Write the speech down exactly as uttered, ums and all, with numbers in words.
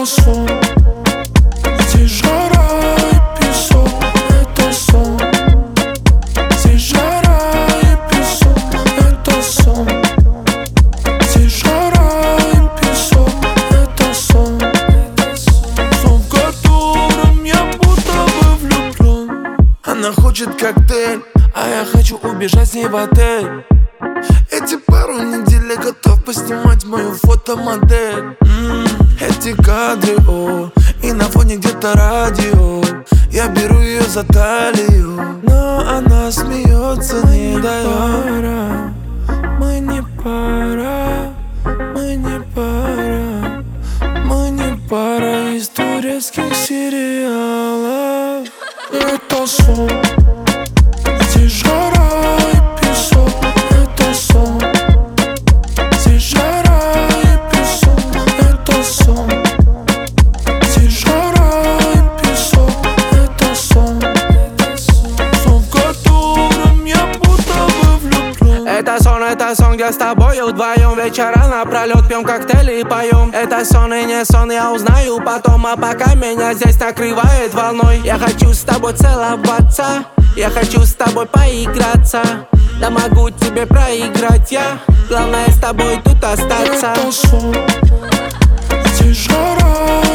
Это сон, здесь жара и песок. Это сон, здесь жара и песок. Это сон, здесь жара и песок. Это сон, сон, в котором я будто бы влюблен. Она хочет коктейль, а я хочу убежать с ней в отель. Эти пару недель я готов поснимать мою фотомодель. М-м, эти кадры, о, и на фоне где-то радио. Я беру ее за талию, но она смеется, не дает. Мы не пара, мы не пара, мы не пара из турецких сериалов. Это сон, здесь жара и песок. Это сон, здесь жара и песок. Это сон, здесь жара и песок. Это сон, сон, в котором я будто бы влюблен. Это сон, это сон, где с тобою вдвоем вечера напролет пьем коктейли и поем. Это сон и не сон, я узнаю потом. А пока меня здесь накрывает волной. Я хочу с тобой целоваться, я хочу с тобой поиграться. Да могу тебе проиграть я, главное с тобой тут остаться. Это сон, здесь жара